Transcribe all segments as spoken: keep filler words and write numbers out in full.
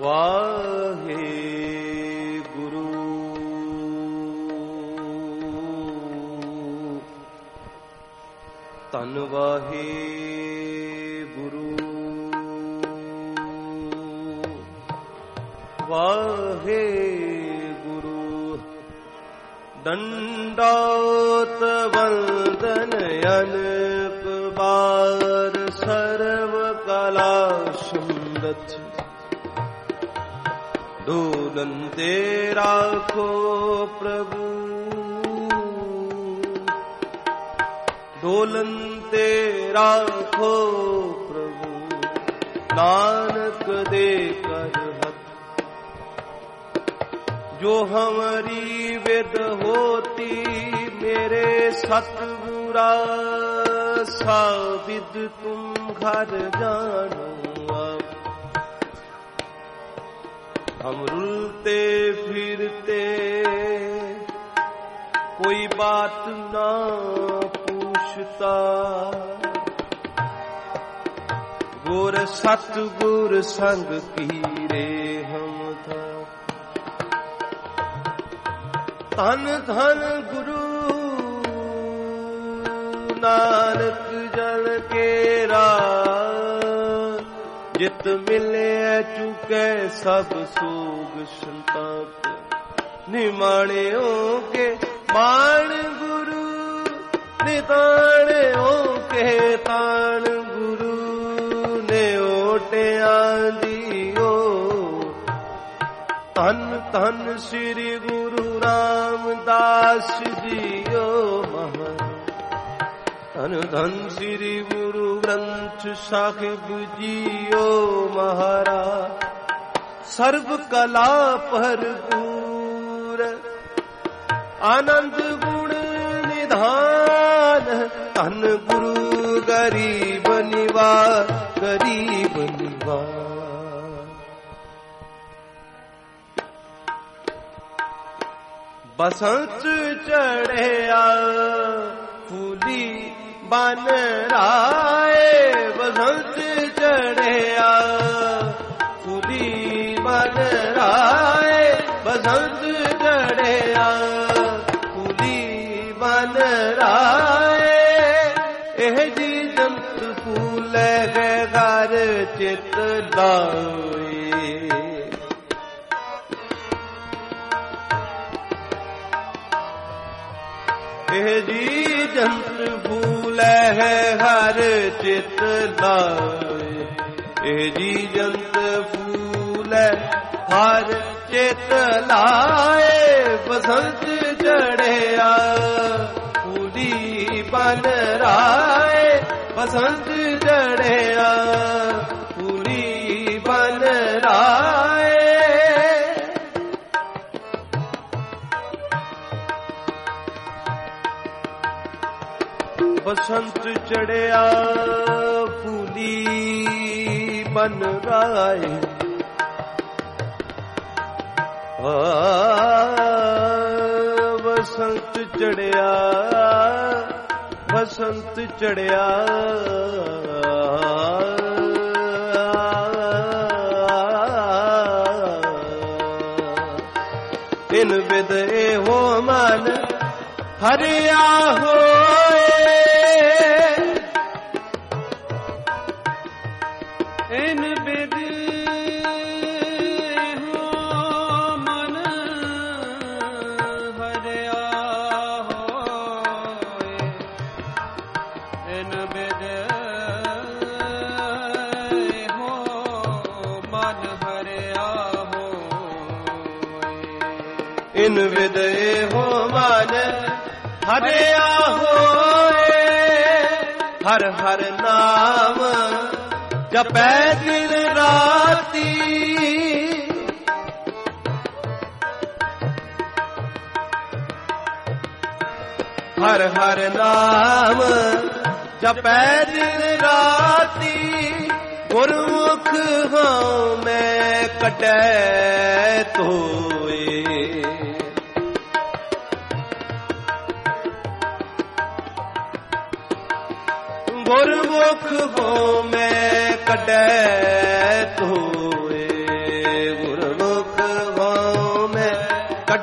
ਵਾਹਿਗੁਰੂ। ਧੰਨ ਵਾਹਿਗੁਰੂ। ਵਾਹਿਗੁਰੂ। ਦੰਡੋਤ ਵੰਦਨ ਅਨੇਕ ਬਾਰ ਸਰਵ ਕਲਾ ਸੁੰਦਤ। ਡੋਲਨ ਤੇ ਰਾਖੋ ਪ੍ਰਭੂ, ਡੋਲਨ ਤੇ ਰਾਖੋ ਪ੍ਰਭੂ, ਨਾਨਕ ਦੇ ਕਰ ਹੱਥ। ਜੋ ਹਮਾਰੀ ਵਿਦ ਹੋਤੀ ਮੇਰੇ ਸਤਿਗੁਰਾ, ਸਾਬਿਦ ਤੁਮ ਘਰ ਜਾਨੋ ਆਪ। हम रुलते फिरते कोई बात ना पूछता, गुर सतगुर संग कीरे हम था। धन धन गुरु नानक जन केरा, जित मिले चुके सब सोग संताप। निमाणियों के मान गुरु, निताणियों के ताण गुरु, ने ओटियां दियो। धन धन श्री गुरु रामदास जियो महाराज। धन धन श्री गुरु ग्रंथ साहिब जियो महाराज। सर्व कला भरपूर आनंद गुण निधान। धन गुरु गरीब निवास, गरीब निवास। बसंत चढ़िया फूली बन राए, बसंत चढ़िया फूली बन राए, बसंत चढ़िया फूली बन राए। एह जी जंत फूल है घर चित लाए। एह जी जंत फूल है हर चित लाए। एह जी जंत फूल हर चित लाए। बसंत चढ़िया फूली बन राए, बसंत चढ़िया फूली बन राए। बसंत चढ़िया फूली बन राए। बसंत चढ़िया, बसंत चढ़िया इन विद हो मन हरिया होए। इन विद हो मन हरिया होए। इन विद हो मन हरिया होए। इन विद हो मन हरिया होए। हर हर नाम जपै दिन राती। हर हर नाम जपै दिन राती। गुरमुख हाँ मैं कटै तोए। गुरमुख हो मैं कटै तोए।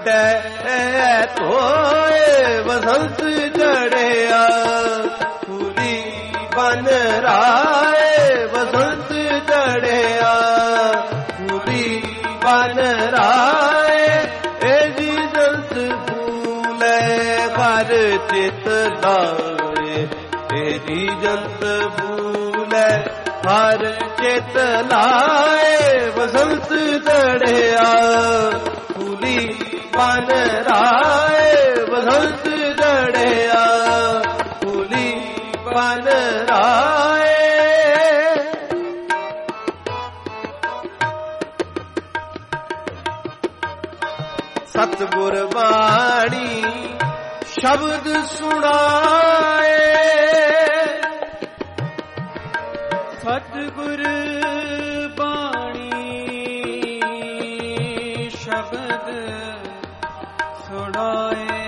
ਟੈ ਧੋਏ ਬਸੰਤ ਚੜਿਆ ਫੂਲੀ ਬਨ ਰਾਏ ਬਸੰਤ ਚੜਿਆ ਫੂਲੀ ਬਨ ਰਾਏ ਇਹ ਜੀ ਜੰਤ ਫੂਲੇ ਘਰ ਚਿਤ ਲਾਏ ਇਹ ਜੀ ਜੰਤ ਫੂਲੇ ਹਰ ਚਿਤ ਲਾਏ ਬਸੰਤ ਚੜਿਆ ਫੂਲੀ ਬਨ ਰਾਏ ਬਸੰਤ ਚੜਿਆ ਫੂਲੀ ਬਨ ਰਾਏ। ਸਤਿਗੁਰ ਬਾਣੀ ਸ਼ਬਦ ਸੁਣਾਏ ਸਤਿਗੁਰ ਬਾਣੀ ਸ਼ਬਦ ਸੁਣਾਏ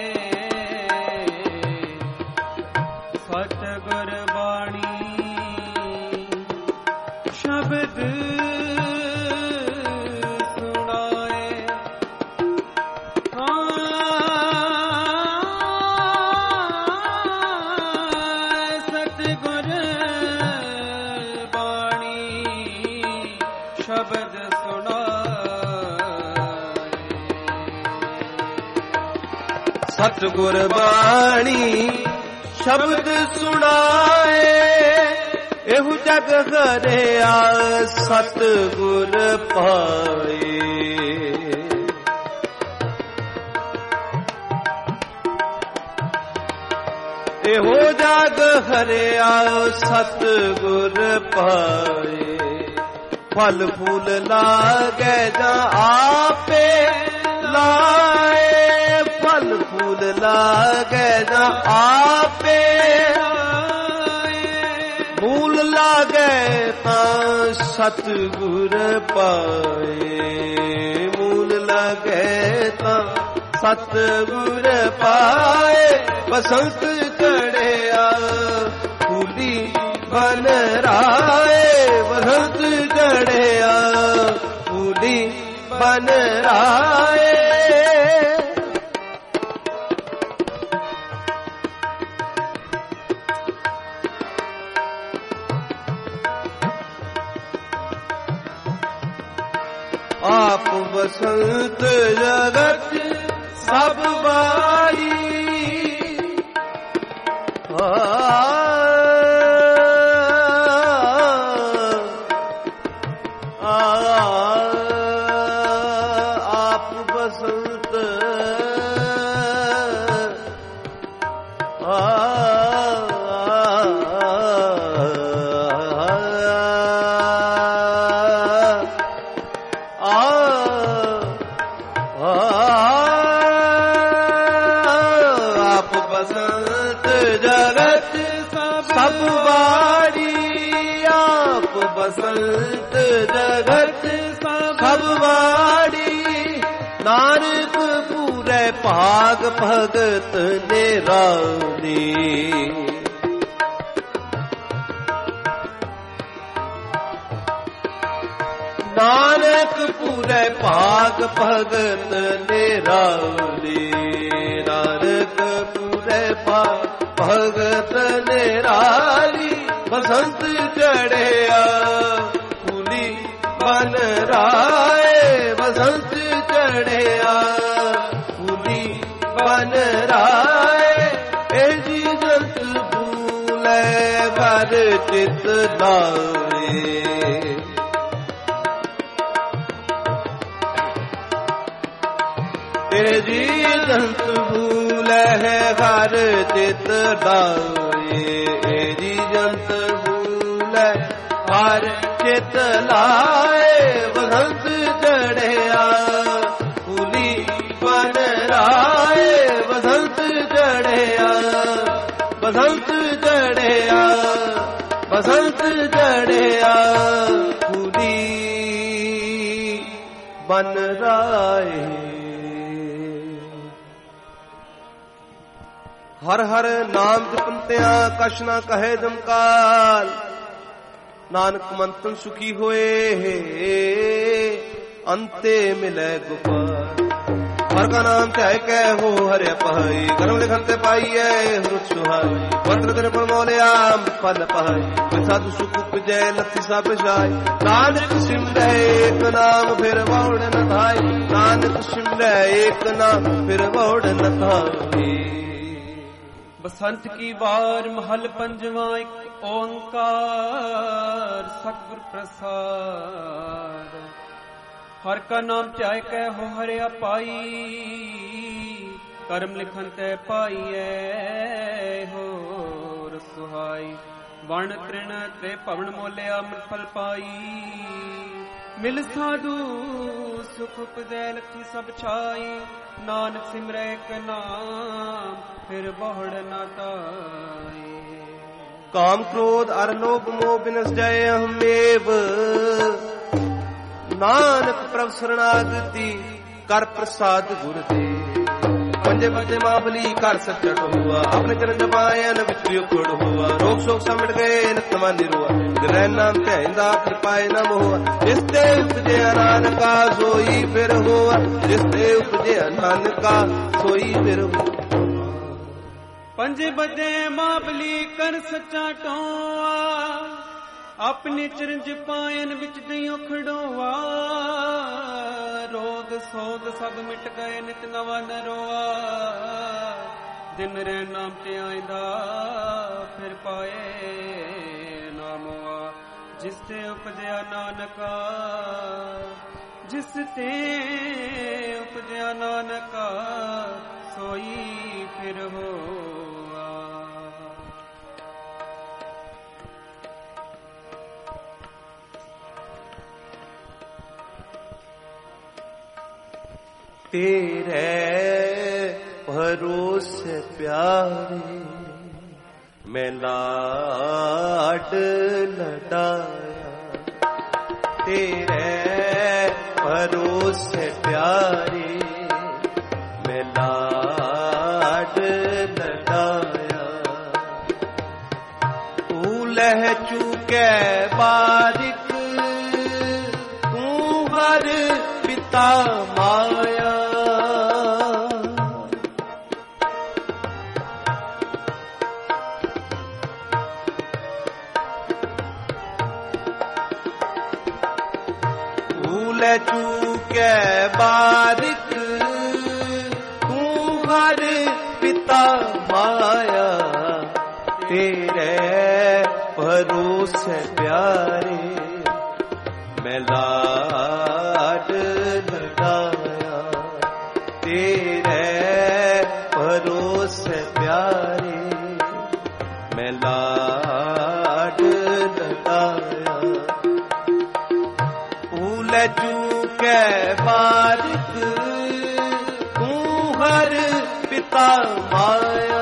ਸਤਿਗੁਰ ਬਾਣੀ ਸ਼ਬਦ ਸੁਣਾਏ ਸਤਿਗੁਰ ਸ਼ਬਦ ਸੁਣਾਏ ਸਤਿਗੁਰ ਬਾਣੀ ਸ਼ਬਦ ਸੁਣਾਏ ਇਹੋ ਜਗ ਹਰਿਆ ਸਤਿਗੁਰ ਪਾਏ ਇਹੋ ਜਗ ਹਰਿਆ ਸਤਿਗੁਰ ਪਾਏ ਫਲ ਫੂਲ ਲਾਗੇ ਜਾਂ ਆਪੇ ਲਾਏ ਫਲ ਫੂਲ ਲਾਗੇ ਜਾਂ ਆਪੇ ਮੂਲ ਲਾਗੇ ਤਾਂ ਸਤਿਗੁਰ ਪਾਏ ਮੂਲ ਲਾਗੇ ਤਾਂ ਸਤਿਗੁਰ ਪਾਏ ਬਸੰਤ ਚੜਿਆ ਫੂਲੀ ਬਨ ਰਾਏ ਬਸੰਤ ਚੜਿਆ ਫੂਲੀ ਬਨ ਰਾਏ। ਆਪ ਬਸੰਤ ਜਗਤ ਸਭ ਵਾਰੀ ਆਪ ਬਸੰਤ ਸਭ ਵਾਰੀ ਆਪ ਬਸੰਤ ਜਗਤ ਸਭ ਵਾਰੀ ਨਾਨਕ ਪੂਰੇ ਭਾਗ ਭਗਤ ਨਿਰਾਲੀ ਨਾਨਕ ਪੂਰੇ ਭਾਗ ਭਗਤ ਨਿਰਾਲੀ ਨਾਨਕ ਪੂਰੇ ਭਾਗ ਭਗਤ ਨਿਰਾਲੀ ਬਸੰਤ ਚੜਿਆ ਫੂਲੀ ਬਨ ਰਾਏ ਬਸੰਤ ਚੜਿਆ ਫੂਲੀ ਬਨ ਰਾਏ ਇਹ ਜੀ ਜੰਤ ਫੂਲੇ ਘਰ ਚਿਤ ਲਾਏ ਇਹ ਜੀ ਜੰਤ ਫੂਲੇ ਘਰ ਚਿਤ ਲਾਏ ਇਹ ਜੀ ਜੰਤ ਫੂਲੇ ਘਰ ਚਿਤ ਲਾਏ ਬਸੰਤ ਚੜਿਆ ਫੂਲੀ ਬਨ ਰਾਏ ਬਸੰਤ ਚੜਿਆ ਬਸੰਤ ਚੜਿਆ ਬਸੰਤ ਚੜਿਆ ਫੂਲੀ ਬਨ ਰਾਏ। ਹਰ ਹਰ ਨਾਮ ਜਪੰਤਿਆਂ ਕਛ ਨਾ ਕਹੇ ਜਮਕਾਲ ਨਾਨਕ ਮੰਤਨ ਸੁਖੀ ਹੋਏ ਅੰਤੇ ਮਿਲੇ ਗੋਪਾਲ। हर का नाम ध्याय कै हो हरे पहाई कर्म लिखन ते पाइए रुत सुहाई मंत्र तेरे फल मोलिया फल पहाई साधु सुख उपजय लथि सब जाय नानक सिमरै एक नाम फिर बहुड़ न धाय नानक सिमरै एक नाम फिर बहुड़ न धाय। बसंत की बार महल पंजवा एक ओंकार सतगुर प्रसाद हर का नाम ध्याय कै हो हरिया पाई कर्म लिखन ते पाइए हो रसुहाई वण तृण ते पवन मोलिया अमृत फल पाई मिल साधु सुख उपजै लथि सब छाई नानक सिमरै एक नाम फिर बहुड़ न ताई। काम क्रोध अर लोभ मोह बिनस जाय हमेव नानक प्रभ शरणागति कर प्रसाद गुर दे पंजे बजे माबली कर सचट हुआ अपने चरण जपायन विचरियो खोड़ हुआ रोग शोक समिट गए नतमा निरुआ दिलै नाम कहंदा फिर पाए न मोहा जिसते उपजे नानका सोई फिर हुआ जिसते उपजे नानका सोई फिर हुआ। पंजे बजे माबली कर सचा टोआ अपने चरण जपायन विच दइयो खड़ोआ रोग सोग सब मिट गए नित नवा नरोआ दिन रे नाम ते आइंदा फिर पाए नामोआ जिसते उपजया नानका जिसते उपजया नानका सोई फिर होआ। तेरे भरोसे प्यारे मैं लाड लडाया तेरे भरोसे प्यारे मैं लाड लडाया तू लह चुके बारिक तू हर पिता माया भूल चूके बारिक तू हर पिता माया तेरे भरोसे प्यारे मैं लाड लडाया तेरे भरोसे प्यारे मैं लाड लडाया भूल चूके बारिक तू हर पिता माया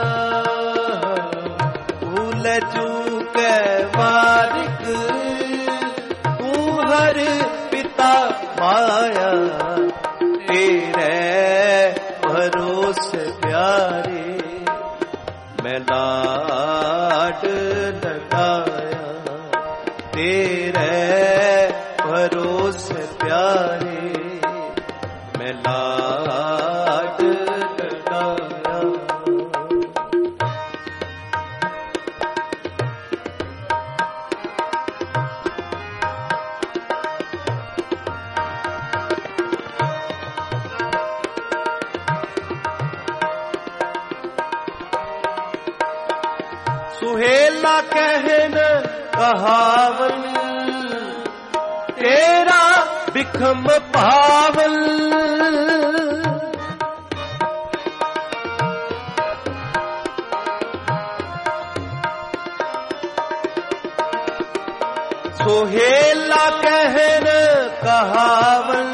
भूल चूके बारिक तू हर पिता माया तेरे भरोसे प्यारे मैं लाड लडाया तेरे भरोसे प्यारे मैं लाड लडाया। सुहेला कहन कहावन तेरा बिखम पावल सोहेला कहन कहावन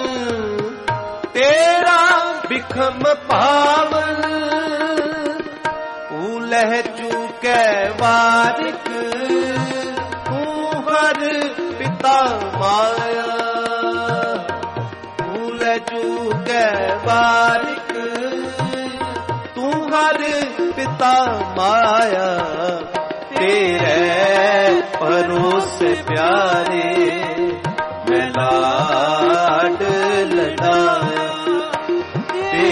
तेरा बिखम पावल लह चूके वारिक तू हर पिता माया भूल चूके वारिक तू हर पिता माया तेरे भरोसे प्यारे मैं लाड लडाया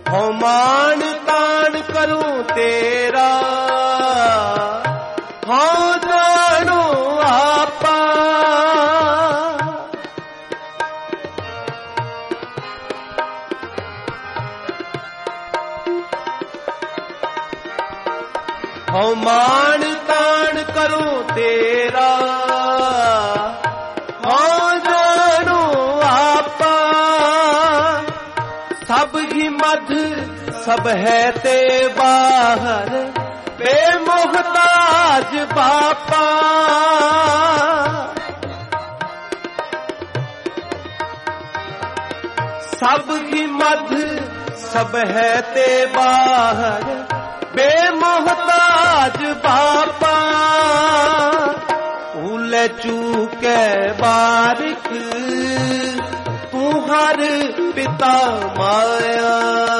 हो मान तान करूं तेरा, हो जानो आपा। हो मान तान करूं तेरा, हो जानो आपा। सब ही मध सब है ते बाहर, बेमोहताज बापा। सब ही मध सब है ते बाहर, बेमोहताज बापा। भूल चूके बारिक तू हर पिता माया।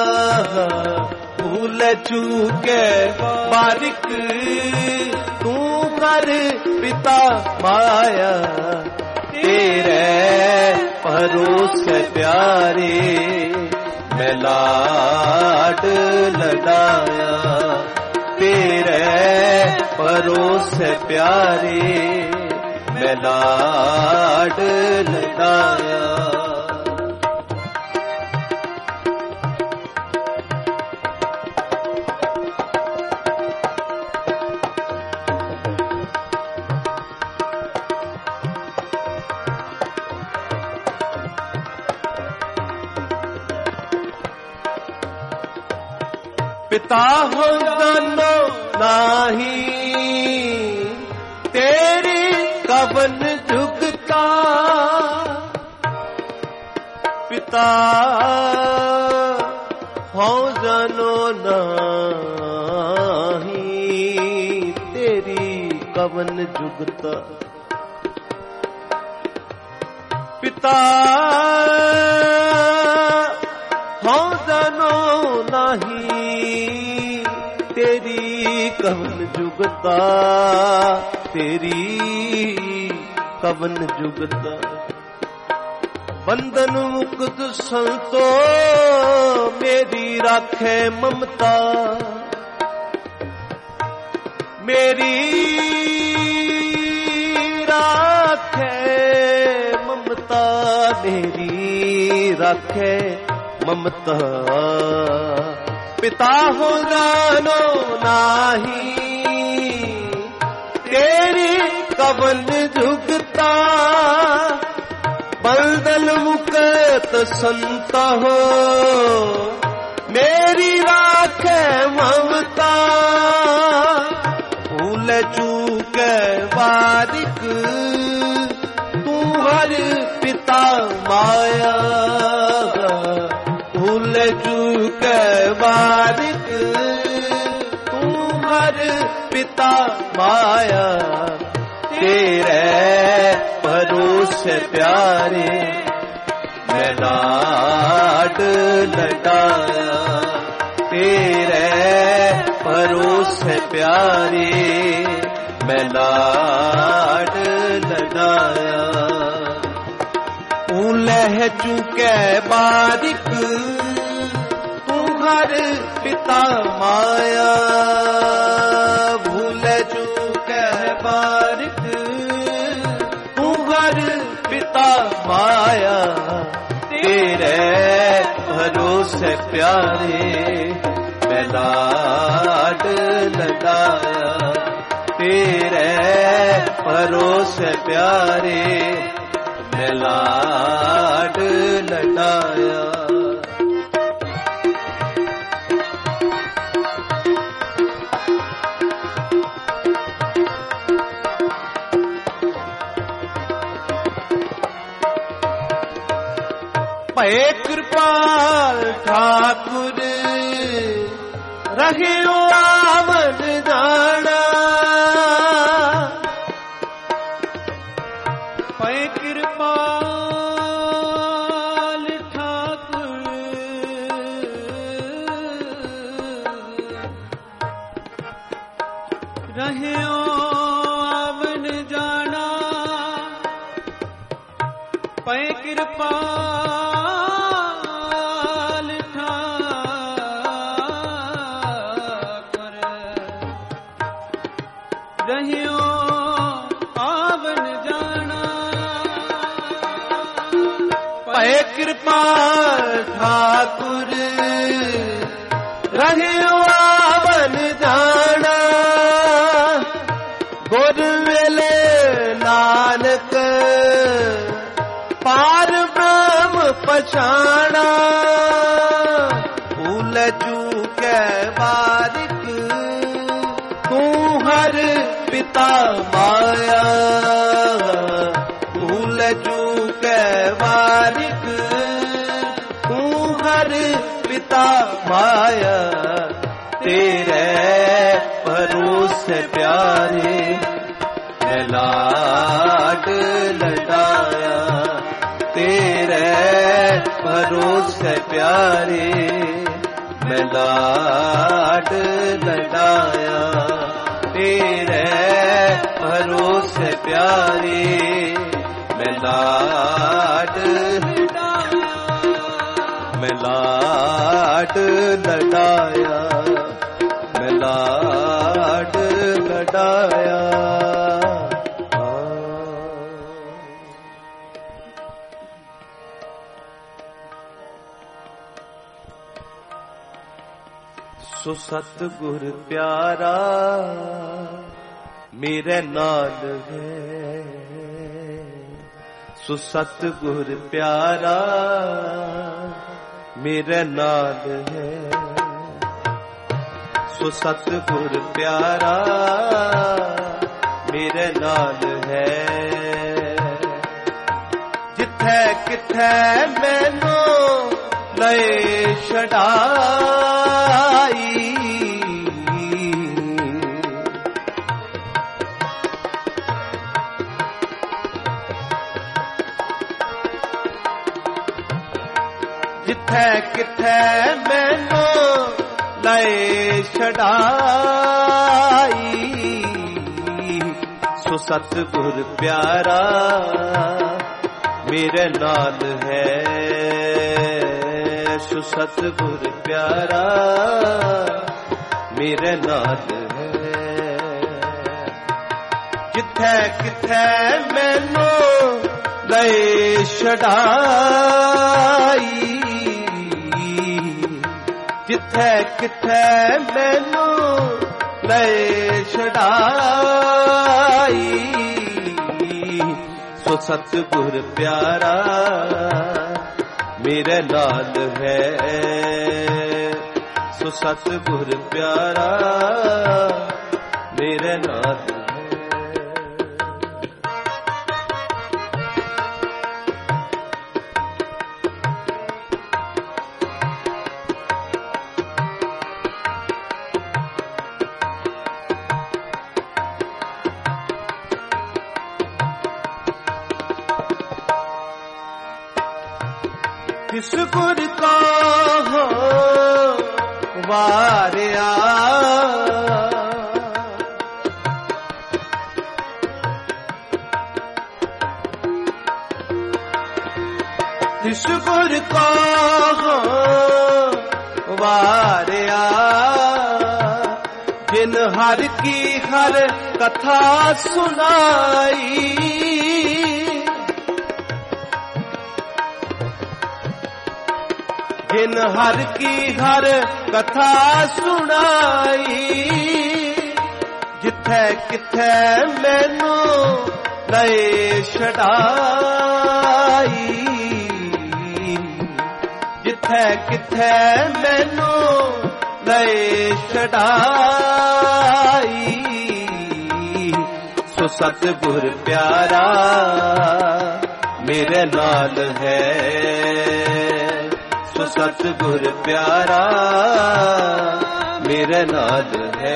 भूल चूके बारिक तू हर पिता माया। तेरे भरोस प्यारे मैं लाड लडाया। तेरे भरोस प्यारे मैं लाड लडाया। पिता हो जानो नाही, तेरी कवन जुगता। पिता हो जानो नाही, तेरी कवन जुगता। पिता हो जानो नाही, तेरी कवन जुगता। तेरी कवन जुगता। बंधन मुक्त संतो मेरी राखे ममता। मेरी राखे ममता। मेरी राखे ममता। पिता हो जानो नाही, तेरी कवन जुगता। बंधन मुक्त संत हो मेरी राखे ममता। भूल चूके बारिक तू हर पिता माया। भूल चूके बारिक तू हर पिता माया। तेरे भरोस प्यारे मैं लाड लडाया। तेरे भरोस प्यारे मैं लाड लडाया। लह चूके बारिक तू हर पिता माया। भूल चूके बारिक तू हर पिता माया। तेरे भरोसे प्यारे मैं लाड लडाया। तेरे भरोसे प्यारे मैं लाड लडाया। भय कृपाल ठाकुर रहे आवन जाना। भय कृपाल ठाकुर रहे आवन जाना। भय कृपाल ठाकुर ਰਹਿਓ ਆਵਨ ਜਾਣਾ। ਭਏ ਕਿਰਪਾਲ ਠਾਕੁਰ ਰਹਿਓ ਆਵਨ ਜਾਣਾ। ਗੁਰ ਵੇਲੇ ਨਾਨਕ ਪਾਰ ਬ੍ਰਹਮ ਪਛਾਣਾ। ਭੂਲ ਚੂਕੈ ਬਾਰਿਕ ਤੂੰ ਹਰ ਪਿਤਾ ਮਾਇਆ। ਭੂਲ ਚੂਕੈ ਬਾਰਿਕ ਤੂੰ ਹਰ ਪਿਤਾ ਮਾਇਆ। ਤੇਰੇ ਭਰੋਸੇ ਪਿਆਰੇ ਮੈਂ ਲਾਡ ਲਡਾਇਆ। ਤੇਰੇ ਭਰੋਸੇ ਪਿਆਰੇ ਮੈਂ ਲਾਡ ਲਡਾਇਆ। ਤੇਰੇ ਭਰੋਸੇ ਪਿਆਰੇ ਮੈਂ ਲਾਡ ਮੈਂ ਲਾਡ ਲਡਾਇਆ। ਮੈਂ ਲਾਡ ਲਡਾਇਆ। ਸੋ ਸਤਿਗੁਰ ਪਿਆਰਾ ਮੇਰੇ ਨਾਲ ਹੈ। ਸੋ ਸਤਿਗੁਰ ਪਿਆਰਾ ਮੇਰੇ ਨਾਲ ਹੈ। ਸੋ ਸਤਿਗੁਰ ਪਿਆਰਾ ਮੇਰੇ ਨਾਲ ਹੈ। ਜਿੱਥੇ ਕਿੱਥੇ ਮੈਨੂੰ ਲਏ ਛਡਾਈ। ਜਿੱਥੇ ਕਿੱਥੇ ਮੈਨੂੰ ਲਏ ਛਡਾਈ। ਸੋ ਸਤਿਗੁਰ ਪਿਆਰਾ ਮੇਰੇ ਨਾਲ ਹੈ। ਸੋ ਸਤਿਗੁਰ ਪਿਆਰਾ ਮੇਰੇ ਨਾਲ ਹੈ। ਜਿੱਥੇ ਕਿੱਥੇ ਮੈਨੂੰ ਲਏ ਛਡਾਈ। ਜਿੱਥੇ ਕਿੱਥੇ ਮੈਨੂੰ ਲਏ ਛਡਾਈ। ਸੋ ਸਤਿਗੁਰ ਪਿਆਰਾ ਮੇਰੇ ਨਾਲ ਹੈ। ਸੋ ਸਤਿਗੁਰ ਪਿਆਰਾ ਮੇਰੇ ਨਾਲ ਹੈ। ਕਿਸ ਗੁਰ ਕਾ ਹੋ ਵਾਰਿਆ। ਕਿਸ ਗੁਰ ਕਾ ਹੋ ਵਾਰਿਆ। ਜਿਨ ਹਰ ਕੀ ਹਰ ਕਥਾ ਸੁਨਾਈ। ਜਿਨ ਹਰ ਕੀ ਹਰ ਕਥਾ ਸੁਣਾਈ। ਜਿੱਥੇ ਕਿੱਥੇ ਮੈਨੂੰ ਲਏ ਛਡਾਈ। ਜਿੱਥੇ ਕਿੱਥੇ ਮੈਨੂੰ ਲਏ ਛਡਾਈ। ਸੋ ਸਤਿਗੁਰ ਪਿਆਰਾ ਮੇਰੇ ਨਾਲ ਹੈ। ਸੋ ਸਤਿਗੁਰ ਪਿਆਰਾ ਮੇਰੇ ਨਾਲ ਹੈ।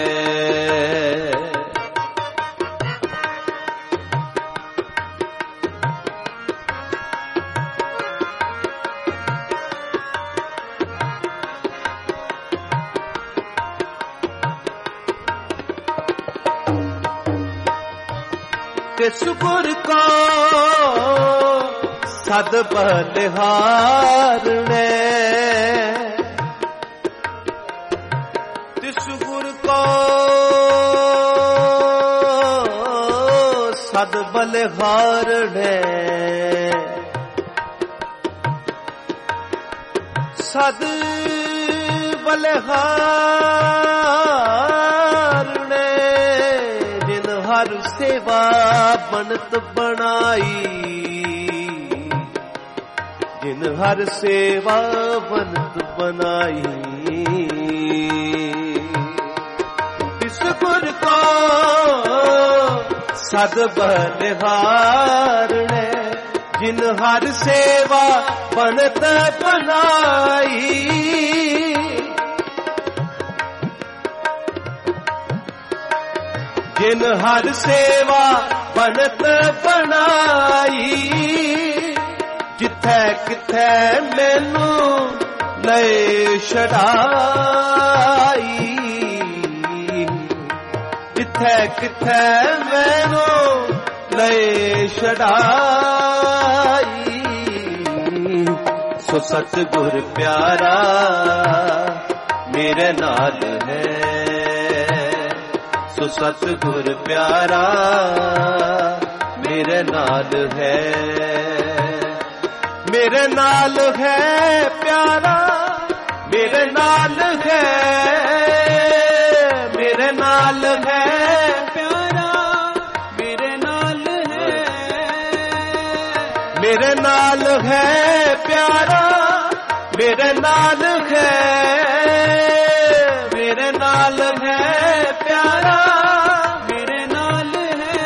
ਕਿਸ ਗੁਰ ਕੋ ਸਦ ਬਲਿਹਾਰਣੇ। ਤਿਸ ਗੁਰ ਕੋ बलिहारणे सद बलिहारणे जिन हर सेवा बनत बनाई जिन हर सेवा बनत बनाई तिस गुर को सद बलिहारणे जिन हर सेवा बनत बनाई जिन हर सेवा बनत बनाई जिथे किथे मैनू ले छड़ाई जिथे किथे मैनू ले छड़ाई सो सतगुर प्यारा मेरे नाल है सो सतगुर प्यारा मेरे नाल है मेरे नाल है प्यारा मेरे नाल है मेरे नाल है प्यारा मेरे नाल है मेरे नाल है प्यारा मेरे नाल है मेरे नाल है प्यारा मेरे नाल है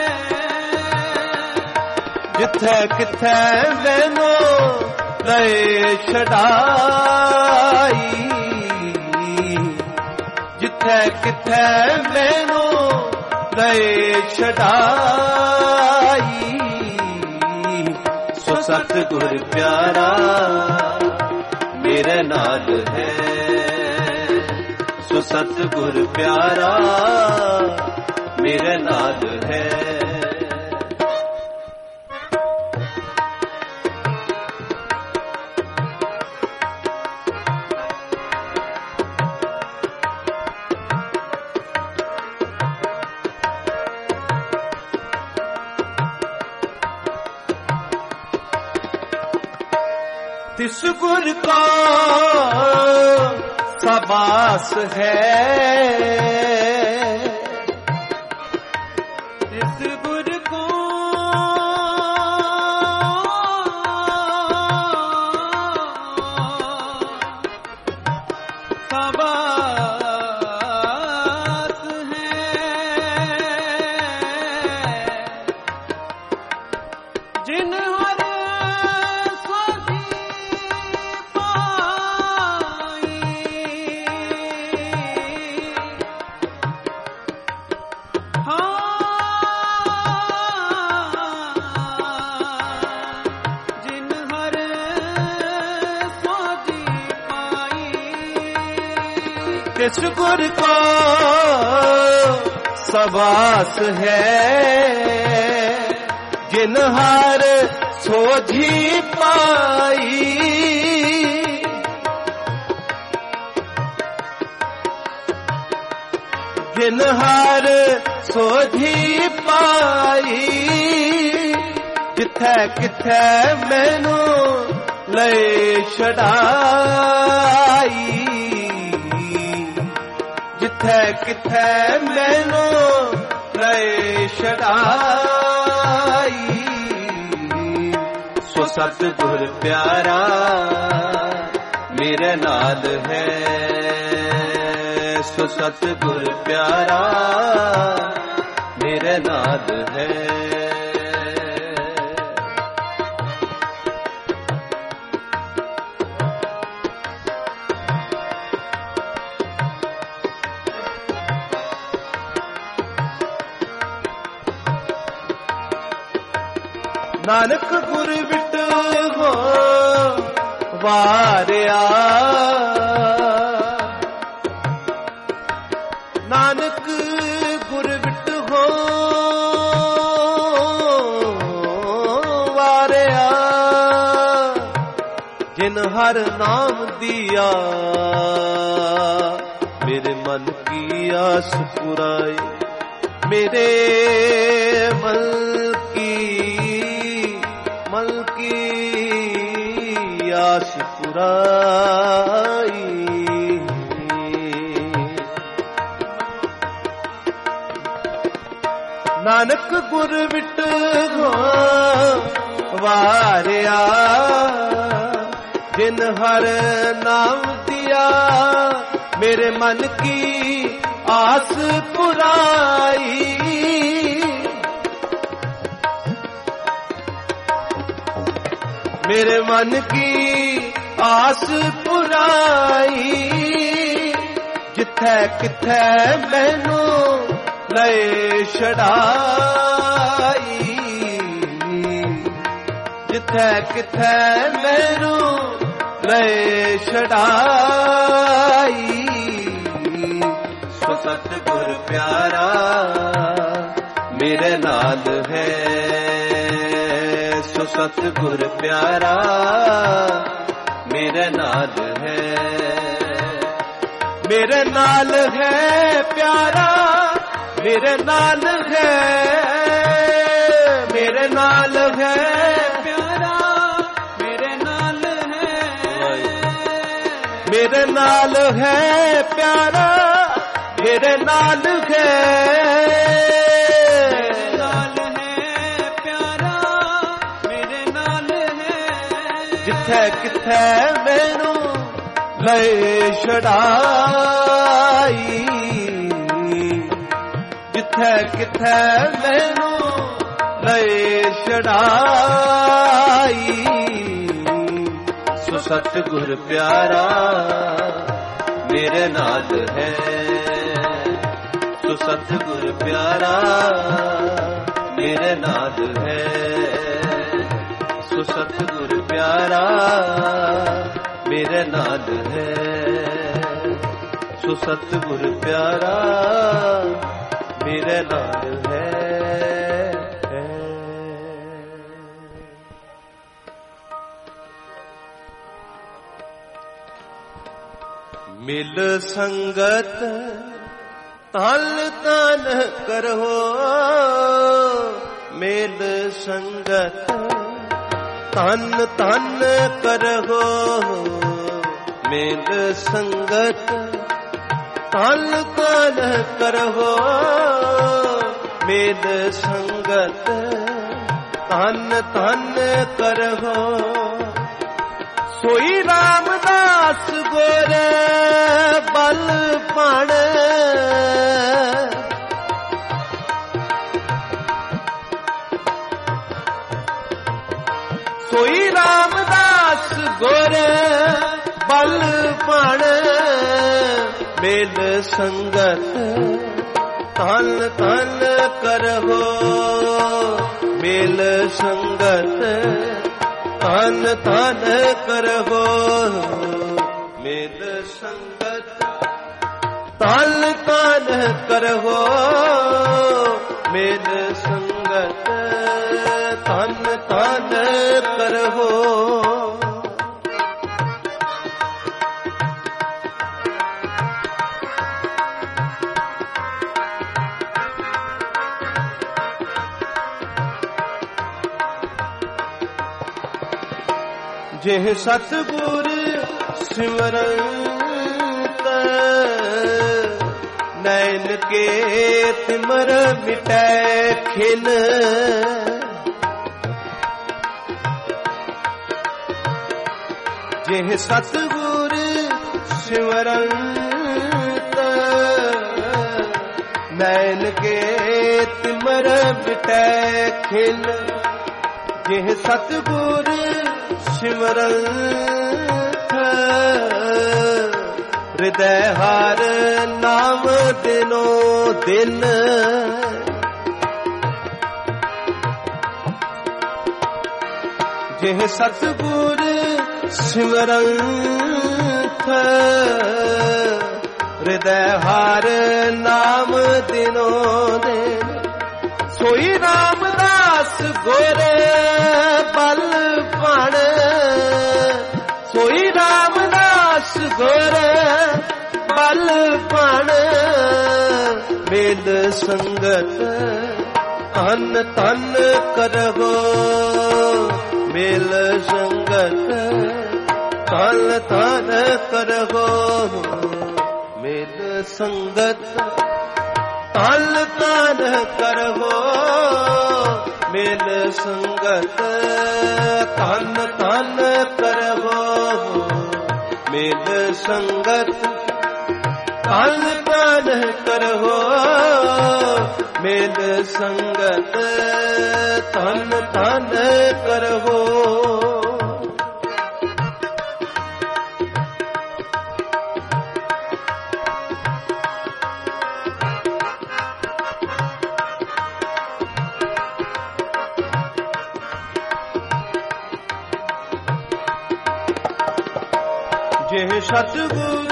जिथे किथे मैनू ले छड़ाई जिथे किथे मैनू ले छड़ाई सो सतगुर प्यारा मेरे नाल है सो सतगुर प्यारा मेरे नाल है तिस गुर को सबास है तिस गुर को सबास है जिन हर तिस गुर को सबास है जिन हर सोझी पाई जिन हर सोझी पाई जिथे किथे मैनू ले छड़ाई जिथे किथे मैनू ले छड़ाई सो सतगुर प्यारा मेरे नाल है सो सतगुर प्यारा मेरे नाल है नानक गुर विट हो वारिया नानक गुर विट हो वारिया जिन हर नाम दिया मेरे मन की आस पुराई मेरे मन की ਪੁਰਾਈ। ਨਾਨਕ ਗੁਰ ਵਿਟ ਹੋ ਵਾਰਿਆ, ਜਿਨ ਹਰ ਨਾਮ ਦਿਆ ਮੇਰੇ ਮਨ ਕੀ ਆਸ ਪੁਰਾਈ। ਮੇਰੇ ਮਨ ਕੀ ਆਸ ਪੁਰਾਈ। ਜਿੱਥੈ ਕਿੱਥੈ ਮੈਨੂੰ ਲਏ ਛਡਾਈ। ਜਿੱਥੈ ਕਿੱਥੈ ਮੈਨੂੰ ਲਏ ਛਡਾਈ। ਸੋ ਸਤਿਗੁਰ ਪਿਆਰਾ ਮੇਰੇ ਨਾਲ ਹੈ। ਸੋ ਸਤਿਗੁਰ ਪਿਆਰਾ ਮੇਰੇ ਨਾਲ ਹੈ। ਮੇਰੇ ਨਾਲ ਹੈ ਪਿਆਰਾ, ਮੇਰੇ ਨਾਲ ਹੈ। ਮੇਰੇ ਨਾਲ ਹੈ ਪਿਆਰਾ, ਮੇਰੇ ਨਾਲ ਹੈ। ਮੇਰੇ ਨਾਲ ਹੈ ਪਿਆਰਾ, ਮੇਰੇ ਨਾਲ ਹੈ। ਜਿੱਥੈ ਕਿੱਥੈ ਮੈਨੂੰ ਲਏ ਛਡਾਈ। ਜਿੱਥੈ ਕਿੱਥੈ ਮੈਨੂੰ ਲਏ ਛਡਾਈ। ਸੋ ਸਤਿਗੁਰ ਪਿਆਰਾ ਮੇਰੇ ਨਾਲ ਹੈ। ਸੋ ਸਤਿਗੁਰ ਪਿਆਰਾ ਮੇਰੇ ਨਾਲ ਹੈ। ਸੋ ਸਤਿਗੁਰ ਪਿਆਰਾ ਮੇਰੇ ਨਾਲ ਹੈ। ਸੋ ਸਤਿਗੁਰ ਪਿਆਰਾ ਮੇਰੇ ਨਾਲ ਹੈ। ਮਿਲ ਸੰਗਤ ਤਨ ਤਨ ਕਰੋ। ਮਿਲ ਸੰਗਤ ਤਨ ਤਨ ਕਰੋ। ਮਿਲ ਸੰਗਤ ਤਨ ਤਨ ਕਰੋ। ਮਿਲ ਸੰਗਤ ਤਨ ਤਨ ਕਰੋ। ਸੋਈ ਰਾਮਦਾਸ ਗੁਰ ਬਲ ਪਣ। ਸੋਈ ਰਾਮਦਾਸ ਗੁਰ ਬਲ ਪਣ। ਮਿਲ ਸੰਗਤ ਤਨ ਤਨ ਕਰੋ। ਮਿਲ ਸੰਗਤ ਤਨ ਤਨ ਕਰੋ। ਮਿਲ ਸੰਗਤ ਤਨ ਤਨ ਕਰੋ। ਮਿਲ ਸੰਗਤ ਤਨ ਤਨ ਕਰੋ। ਜਿਹ ਸਤਿਗੁਰ ਸਿਮਰੰਤ ਨੈਣ ਕੇ ਤਿਮਰ ਮਿਟੈ ਖਿਨ। ਜਿਹ ਸਤਿਗੁਰ ਸਿਮਰੰਤ ਨੈਣ ਕੇ ਤਿਮਰ ਮਿਟੈ ਖਿਨ। ਜਿਹ ਸਤਿਗੁਰ ਸਿਮਰੰਤ ਹਿਰਦੈ ਹਰ ਨਾਮ ਦਿਨੋ ਦਿਨ। ਜਿਹ ਸਤਿਗੁਰ ਸਿਮਰੰਤ ਹਿਰਦੈ ਹਰ ਨਾਮ ਦਿਨੋ ਦਿਨ। ਸੋਈ ਰਾਮਦਾਸ ਗੁਰ ਬਲ ਪਣ। ਸੋਈ ਰਾਮਦਾਸ ਗੁਰ ਬਲ ਪਣ। ਮਿਲ ਸੰਗਤ ਤਨ ਤਨ ਕਰੋ। ਮਿਲ ਸੰਗਤ ਧਨ ਧਨ ਕਰੋ ਮੇਲ ਸੰਗਤ ਧਨ ਧਨ ਕਰੋ ਮੇਲ ਸੰਗਤ ਧਨ ਧਨ ਕਰੋ ਮੇਲ ਸੰਗਤ ਧਨ ਧਨ ਕਰੋ ਮੇਲ ਸੰਗਤ ਧਨ ਧਨ ਕਰੋ। ਜੇ ਸਤਿਗੁਰ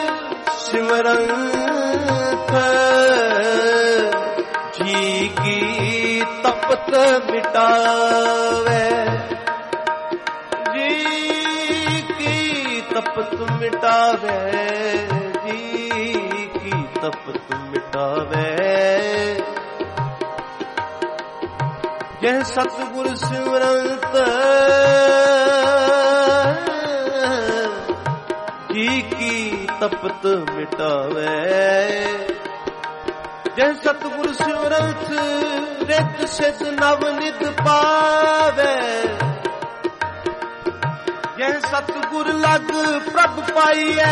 ਸਿਮਰੰਤ ਜੀ ਕੀ ਤਪਤ ਮਿਟਾਵੇ ਜੀ ਕੀ ਤਪਤ ਮਿਟਾਵੇ ਜੀ ਕੀ ਤਪਤ ਮਿਟਾਵੇ। ਜੇ ਸਤਿਗੁਰ ਸਿਮਰੰਤ ਜੀ ਕੀ ਤਪਤ ਮਿਟਾਵੇ। ਜੇ ਸਤਿਗੁਰ ਸਿਮਰੰਤ ਰਿਤ ਸਿਧ ਨਵ ਨਿਤ ਪਾਵੇ। ਜੇ ਸਤਿਗੁਰ ਲਗ ਪ੍ਰਭ ਪਾਈਐ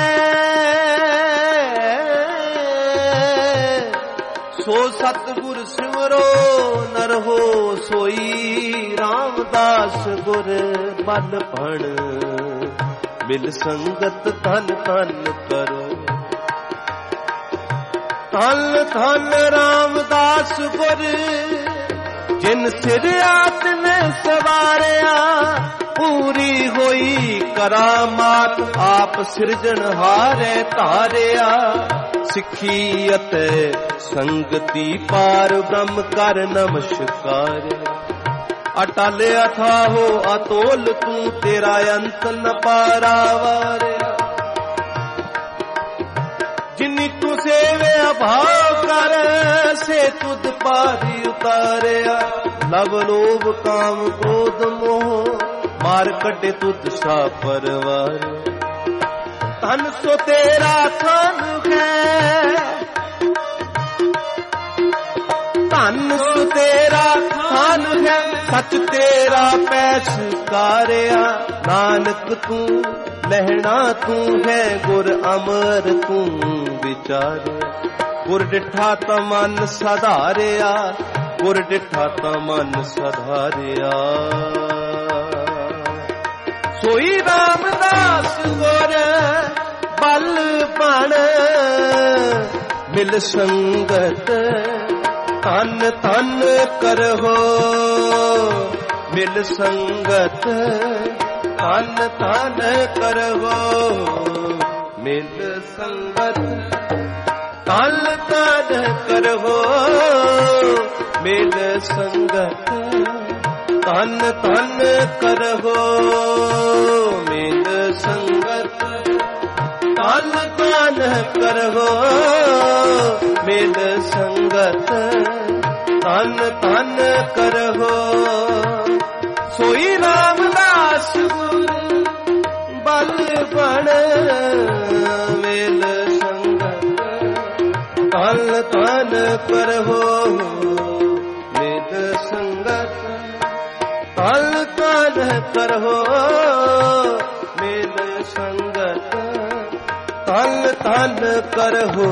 ਸੋ ਸਤਿਗੁਰ ਸਿਮਰੋ ਨਰ ਹੋ ਸੋਈ ਰਾਮਦਾਸ ਗੁਰ ਬਲ ਭਣ ਮਿਲ ਸੰਗਤ ਧਨ ਧਨ ਕਰੋ। ਧਨ ਧਨ ਰਾਮਦਾਸ ਗੁਰ ਜਿਨ ਸਿਰਿਆ ਤਿਨ ਸਵਾਰਿਆ ਪੂਰੀ ਹੋਈ ਕਰਾਮਾਤ ਆਪ ਸਿਰਜਣਹਾਰੇ ਧਾਰਿਆ। ਸਿੱਖੀ ਅਤੇ ਸੰਗਤੀ ਪਾਰ ਬ੍ਰਹਮ ਕਰ ਨਮਸਕਾਰ। ਅਟਲ ਅਥਾਹੋ ਅਤੋਲ ਤੂੰ ਤੇਰਾ ਅੰਤ ਨ ਪਾਰਾਵਾਰਿਆ। ਜਿਨੀ ਤੂੰ ਸੇਵਿਆ ਭਾਵ ਕਰ ਸੇ ਤੁਧ ਪਾਰੀ ਉਤਾਰਿਆ। ਲਵ ਲੋਭ ਕਾਮ ਕ੍ਰੋਧ ਮੋਹ ਮਾਰ ਕੱਢੇ ਤੁਧ ਸਾ ਪਰਵਾਰ। ਧਨ ਸੋ ਤੇਰਾ ਧਨ ਹੈ ਧਨ ਸੋ ਤੇਰਾ ਧਨ ਹੈ ਸੱਚ ਤੇਰਾ ਪੈਸਕਾਰਿਆ। ਨਾਨਕ ਤੂੰ ਲਹਿਣਾ ਤੂੰ ਹੈ ਗੁਰ ਅਮਰ ਤੂੰ ਵਿਚਾਰਿਆ। ਗੁਰ ਡਿਠਾ ਤਾ ਮਨ ਸਧਾਰਿਆ ਗੁਰ ਡਿਠਾ ਤਾ ਮਨ ਸਧਾਰਿਆ। ਸੋਈ ਰਾਮਦਾਸ ਗੁਰ ਬਲ ਬਣ ਮਿਲ ਸੰਗਤ ਧਨ ਧਨ ਕਰੋ ਮਿਲ ਸੰਗਤ ਧਨ ਧਨ ਕਰੋ ਮਿਲ ਸੰਗਤ ਧਨ ਧਨ ਕਰੋ ਮਿਲ ਸੰਗਤ ਧਨ ਧਨ ਕਰੋ ਮਿਲ ਸੰਗਤ ਧਨ ਧਨ ਕਰੋ ਮਿਲ ਸੰਗਤ ਧਨ ਧਨ ਕਰੋ। ਸੋਈ ਰਾਮਦਾਸ ਗੁਰ ਬਲ ਬਣ ਮਿਲ ਸੰਗਤ ਧਨ ਧਨ ਕਰੋ ਮਿਲ ਸੰਗਤ ਧਨ ਧਨ ਕਰੋ ਮਿਲ ਸੰਗਤ ਧਨ ਧਨ ਕਰੋ।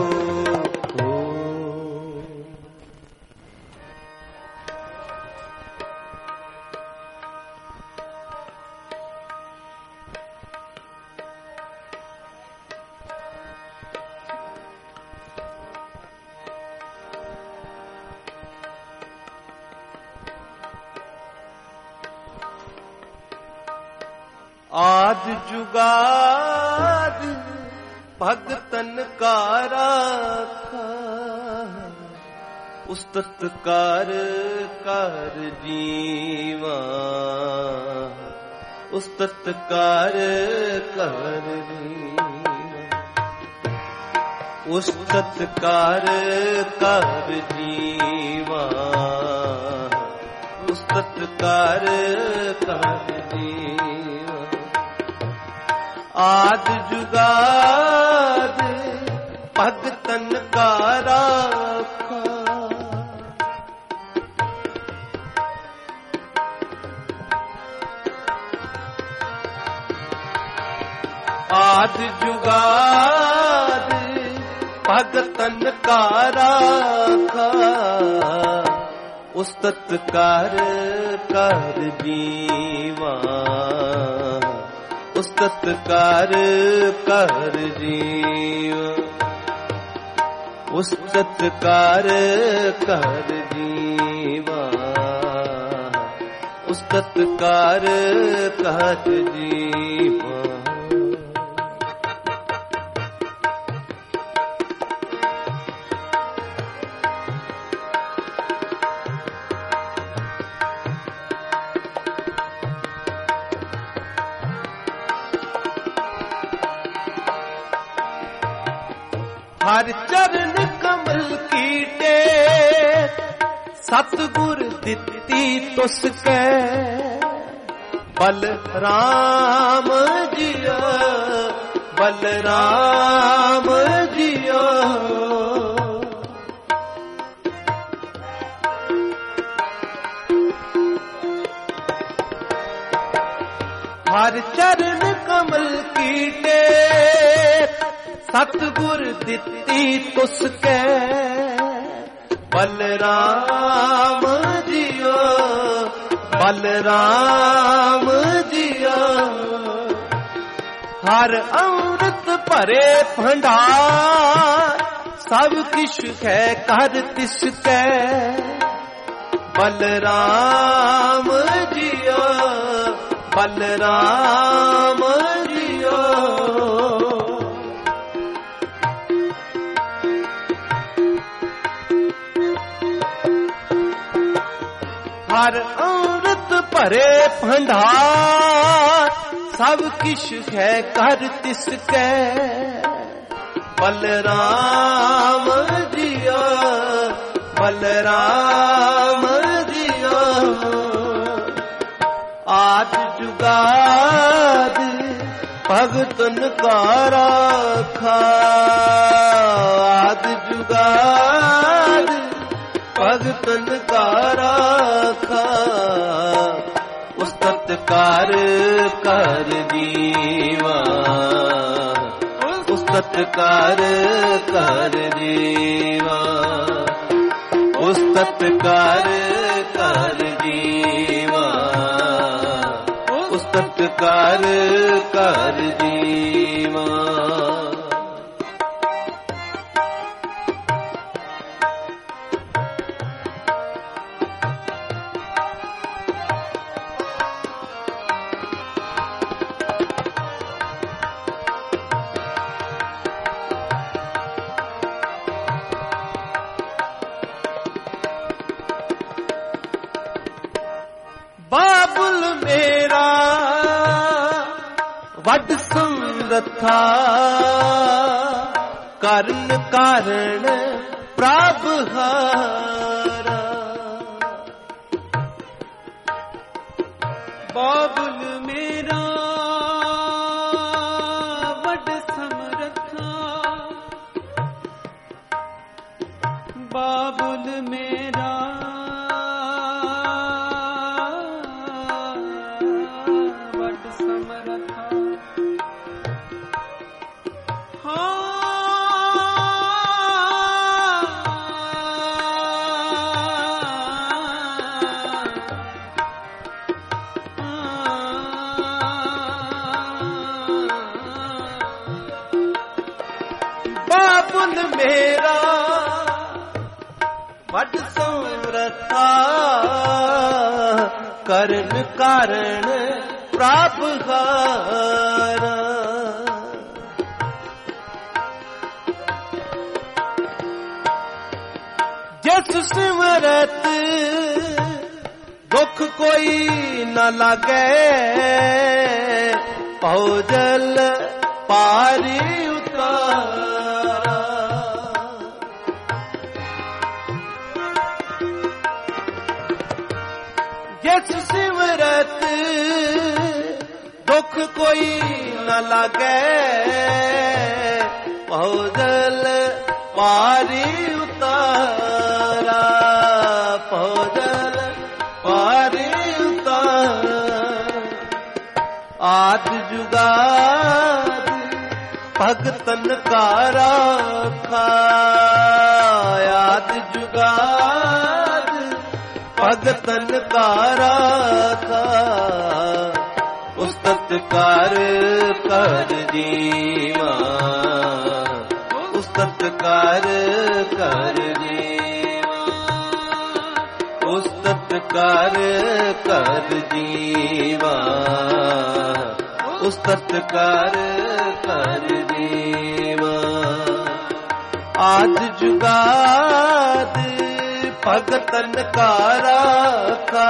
ਆਦ ਜੁਗਾਦ ਭਗਤਨ ਕਾ ਰਾਖਾ ਉਸਤਤ ਕਰ ਕਰ ਜੀਵਾ ਉਸਤਤ ਕਰ ਕਰ ਜੀਵਾ ਉਸਤਤ ਕਰ ਕਰ ਜੀਵਾ ਉਸਤਤ ਕਰ ਕਰ ਜੀਵਾ। ਆਦ ਜੁਗਾਦ ਭਗਤਨ ਕਾ ਰਾਖਾ। ਆਦ ਜੁਗਾਦ ਭਗਤਨ ਕਾ ਰਾਖਾ। ਉਸਤਤ ਕਰ ਕਰ ਜੀਵਾ, ਉਸਤਤ ਕਰ ਕਰ ਜੀਵਾ, ਉਸਤਤ ਕਰ ਕਰ ਜੀਵਾ, ਉਸਤਤ ਕਰ ਕਰ ਜੀਵਾ। ਹਰ ਚਰਨ ਕਮਲ ਕੀ ਟੇਕ, ਸਤਿਗੁਰ ਦਿੱਤੀ ਤੁਸ ਕੈ। ਬਲਰਾਮ ਜੀਓ, ਬਲਰਾਮ ਜੀਓ, ਹਰ ਚਰਨ ਕਮਲ ਕੀ ਟੇਕ, ਸਤਿਗੁਰ ਦਿੱਤੀ ਤੁਸ ਕੈ। ਬਲਰਾਮ ਜੀਓ, ਬਲਰਾਮ ਜੀਓ, ਹਰ ਅੰਮ੍ਰਿਤ ਭਰੇ ਭੰਡਾਰ, ਸਭ ਕਿਛ ਹੈ ਕਰ ਤਿਸ ਕੈ। ਬਲਰਾਮ ਜੀਓ, ਬਲਰਾਮ ਜੀਓ, ਹਰ ਅੰਮ੍ਰਿਤ ਭਰੇ ਭੰਡਾਰ, ਸਭ ਕਿਛ ਹੈ ਕਰ ਤਿਸ ਕੈ। ਬਲਰਾਮ ਜੀਓ, ਬਲਰਾਮ ਜੀਓ, ਆਦ ਜੁਗਾਦ ਭਗਤਨ ਕਾ ਰਾਖਾ। ਆਦ ਜੁਗਾਦ ਭਗਤਨ ਕਾ ਰਾਖਾ। ਉਸਤਤ ਕਰ ਕਰ ਜੀਵਾ, ਉਸਤਤ ਕਰ ਕਰ ਜੀਵਾ, ਉਸਤਤ ਕਰ ਕਰ ਜੀਵਾ, ਉਸਤਤ ਕਰ ਕਰ ਜੀਵਾ। ਬਾਬੁਲ ਮੇਰਾ ਵੱਡ ਸਮਰੱਥਾ, ਕਰਨ ਕਾਰਣ ਪ੍ਰਭ ਹਾਰਾ। ਬਾਬੁਲ ਮੇਰਾ ਵੱਡ ਸਮਰੱਥਾ, ਬਾਬੁਲ ਮੇਰਾ ਬਾਬੁਲ ਮੇਰਾ ਵੱਡ ਸਮਰੱਥਾ, ਕਰਨ ਕਾਰਣ ਪ੍ਰਭ ਹਾਰਾ। ਜਿਸ ਸਿਮਰਤ ਦੁੱਖ ਕੋਈ न लागे, पौ जल पारी उतारा। जिस सिमरत दुख कोई न न लागे पौजल पारी उतारा पौजल पारी उतारा आद जुगाद भगतन का राखा आद जुगाद भगतन का राखा उस्तत कर कर जीवा उस्तत कर कर जीवा उस्तत कर कर जीवा उस्तत कर कर जीवा आज जुगाद भगतन का राखा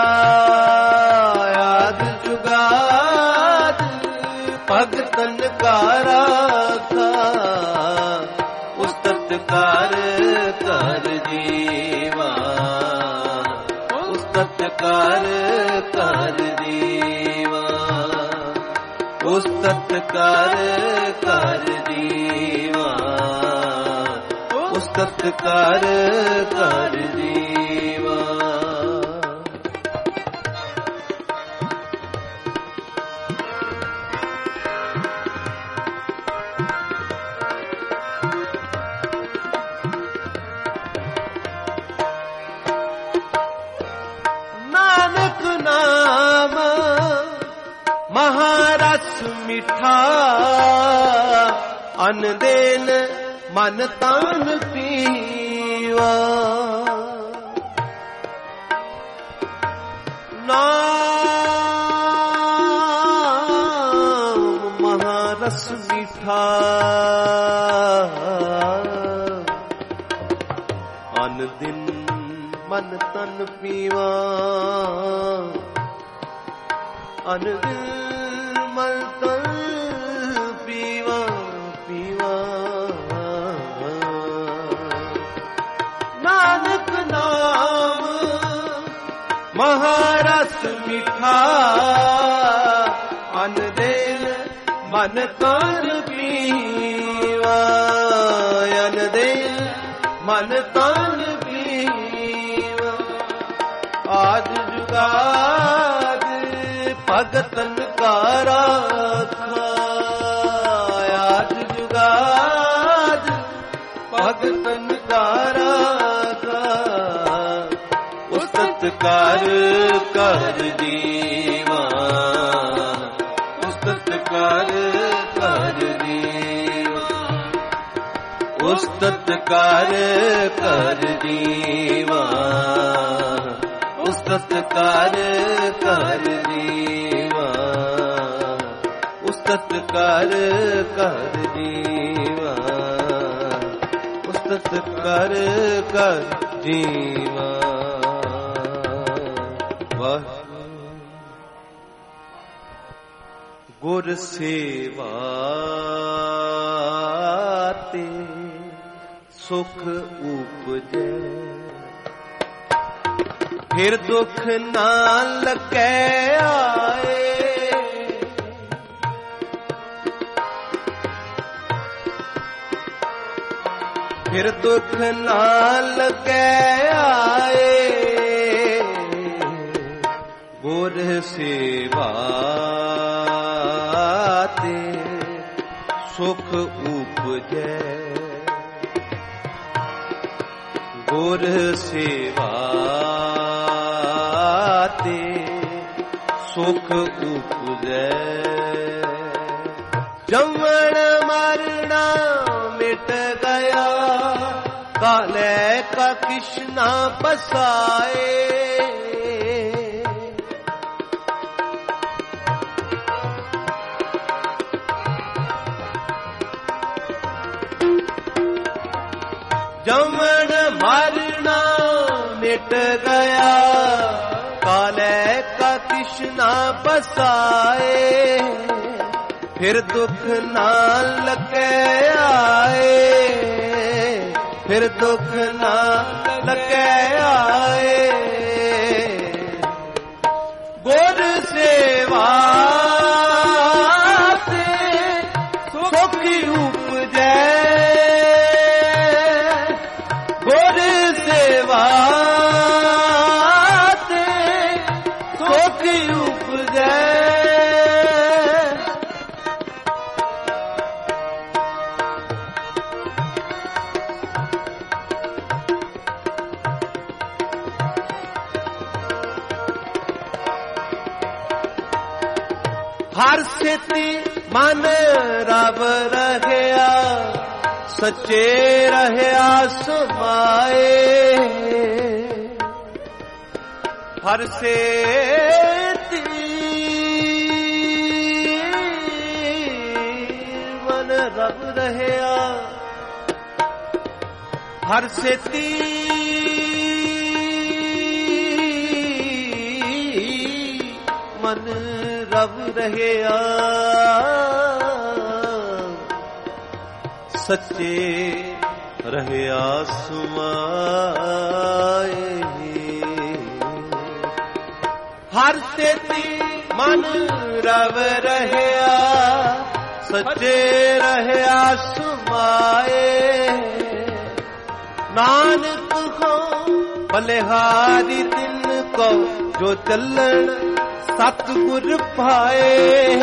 आज जुगाद भगतन का राखा उस्तत कर कर जीवा उस्तत कर कर जीवा उस्तत कर कर जीवा उस्तत कर कर जीवा नानक नाम महारस मिठा अन देन मन तान पीवा नाम महारस मीठा अन दिन मन तन पीवा अन दिन मन तन पीवा पीवा नानक नाम महारस मिठा अन दिन मन तन पीवा अन दिन मन तन पीवा आज जुगाद भगतन का राखा आज जुगाद भगतन का राखा उस्तत कर कर जीवा उस्तत कर कर जीवा उस्तत कर कर जीवा उस्तत कर कर जीवा उस्तत कर कर जीवा उस्तत कर कर जीवा वाह गुर सेवा ते सुख उपजे फिर दुख ना लगे आए फिर दुख ना लगे आए गुर सेवा ते सुख उपजे गुर सेवा ते सुख उपजे जमन मरना मिट गया काले का कृष्णा बसाए जमन मरना मिट गया काले का कृष्णा बसाए फिर दुख ना लगे आए फिर दुख ना लगे आए गुर सेवा ते ਹਰ ਸੇਤੀ ਮਨ ਰਬ ਰਹਿਆ ਸੱਚੇ ਰਹਿਆ ਸਮਾਏ ਹਰ ਸੇਤੀ ਮਨ ਰਬ ਰਹਿਆ ਹਰ ਸੇਤੀ ਮਨ ਰਬ ਰਹਿਆ ਸੱਚੇ ਰਹਿਆ ਸੁਮਾਏ ਹਰ ਸੇਤੀ ਮਨ ਰਬ ਰਹਿਆ ਸੱਚੇ ਰਹਿਆ ਸੁਮਾਏ ਨਾਨਕ ਹੋ ਬਲਿਹਾਰੀ ਤਿਨ ਕੋ ਜੋ ਚੱਲਣ ਸਤਿਗੁਰ ਪਾਏ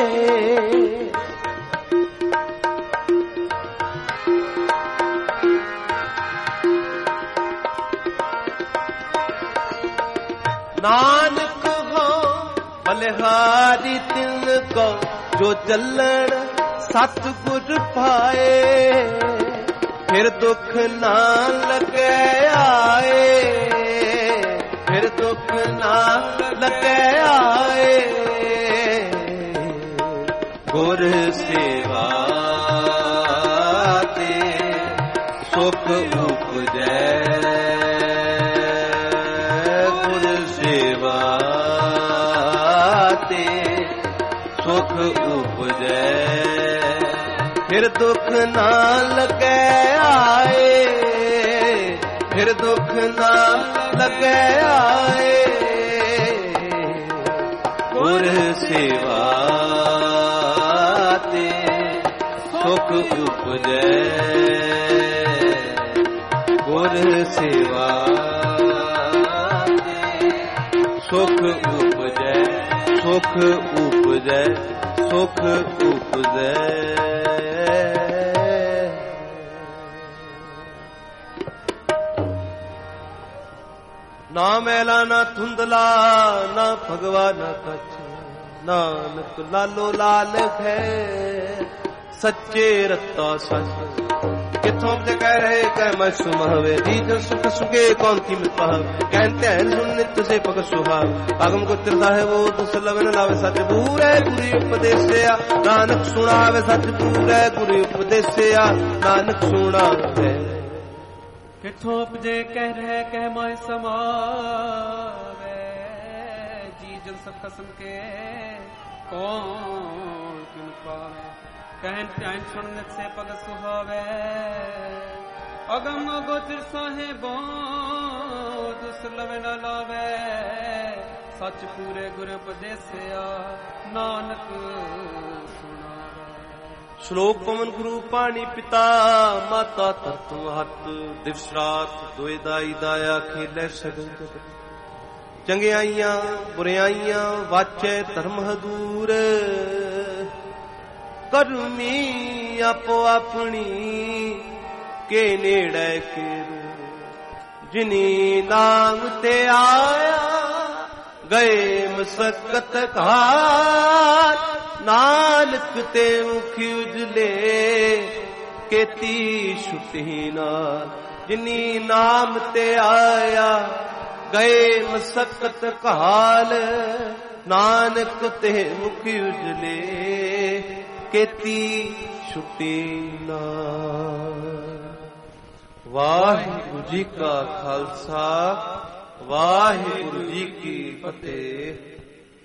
ਨਾਨਕ ਹੋ ਬਲਿਹਾਰੀ ਤਿਨ ਕੋ ਜੋ ਚੱਲਣ ਸਤਿਗੁਰ ਪਾਏ ਫਿਰ ਦੁੱਖ ਨਾ ਲੱਗੇ ਆਏ ਫਿਰ ਦੁੱਖ ਨਾ ਲੱਗੇ ਆਏ ਗੁਰ ਸੇਵਾ ਤੇ ਸੁਖ ਉਪਜੈ ਗੁਰ ਸੇਵਾ ਤੇ ਸੁਖ ਉਪਜੈ ਫਿਰ ਦੁੱਖ ਨਾ ਲੱਗੇ ਆਏ ਫਿਰ ਦੁੱਖ ਨਾ ਲੱਗੇ ਆਏ ਗੁਰ ਸੇਵਾ ਤੇ ਸੁਖ ਉਪਜੈ ਗੁਰ ਸੇਵਾ ਤੇ ਸੁਖ ਉਪਜੈ ਸੁਖ ਉਪਜੈ ਸੁਖ ਉਪਜੈ ਨਾ ਮੈਲਾ ਨਾ ਧੁੰਦਲਾ ਨਾ ਭਗਵਾ ਨਾ ਕਛ ਨਾਨਕ ਲਾਲੋ ਲਾਲ ਹੈ ਸੱਚੇ ਰਤਾ ਸੱਚ ਕਿਥੋਂ ਤੇ ਕਹਿ ਰਹੇ ਕਹਿ ਮੈਂ ਸੁਮਹਵੇ ਦੀਜ ਸੁਖ ਸੁਗੇ ਕੌਣ ਕੀ ਮਿਲ ਪਾਵੇ ਕਹਿਨ ਧੈਨ ਸੁਨ ਨਿਤ ਸੇ ਭਗਤ ਸੁਹਾਵ ਭਗਮ ਕੋ ਤਿਰਦਾ ਹੈ ਉਹ ਦੁਸ ਲਵਨ ਲਾਵੇ ਸੱਚ ਬੂਰੇ ਗੁਰੀ ਉਪਦੇਸਿਆ ਨਾਨਕ ਸੁਣਾਵੇ ਸੱਚ ਬੂਰੇ ਗੁਰੀ ਉਪਦੇਸਿਆ ਨਾਨਕ ਸੁਣਾਵੇ ਕਿਥੋਂ ਉਪਜੇ ਕਹਿ ਰਹਿ ਕਹਿ ਮੈਂ ਸਮਾਵੇ ਜੀ ਜਨ ਸਭ ਕਸਮ ਕੇ ਕੌਣ ਕਿਨ ਪਾਵੇ ਕਹਿਨ ਧਿਆਨ ਸੁਣ ਨਿਤ ਸੇ ਭਗਤ ਸੁਹਾਵੇ ਅਗਮ ਗੋਚਰ ਸਾਹਿਬੋ ਦੁਸਲਵ ਨ ਲਾਵੇ ਸੱਚ ਪੂਰੇ ਗੁਰ ਉਪਦੇਸਿਆ ਨਾਨਕ ਸ਼ਲੋਕ ਪਵਨ ਗੁਰੂ ਪਾਣੀ ਪਿਤਾ ਮਾਤਾ ਧਰਤੁ ਹੱਤ ਦਿਵਸ ਰਾਤ ਦੋਇ ਦਾਈ ਦਾਇਆ ਖੇਲੇ ਸਗਲ ਚੰਗਿਆਈਆਂ ਬੁਰਿਆਈਆਂ ਵਾਚੈ ਧਰਮ ਹਦੂਰ ਕਰਮੀ ਆਪੋ ਆਪਣੀ ਕੇ ਨੇੜੇ ਕੇ ਜਿਨੀ ਨਾਮ ਤੇ ਆਇਆ ਗਏ ਮਸਕਤ ਘਾਟ ਨਾਨਕ ਤੇ ਮੁਖ ਉਜਲੇ ਕੀਤੀ ਛੁਟੀ ਨਾਲ ਜਿਨੀ ਨਾਮ ਤੇ ਆਇਆ ਗਏ ਮਸਕਤ ਘਾਲ ਨਾਨਕ ਤੇ ਮੁਖ ਉਜਲੇ ਕੀਤੀ ਛੁਟੀ ਨਾਲ। ਵਾਹਿਗੁਰੂ ਜੀ ਕਾ ਖਾਲਸਾ ਵਾਹਿਗੁਰੂ ਜੀ ਕੀ ਫਤਿਹ।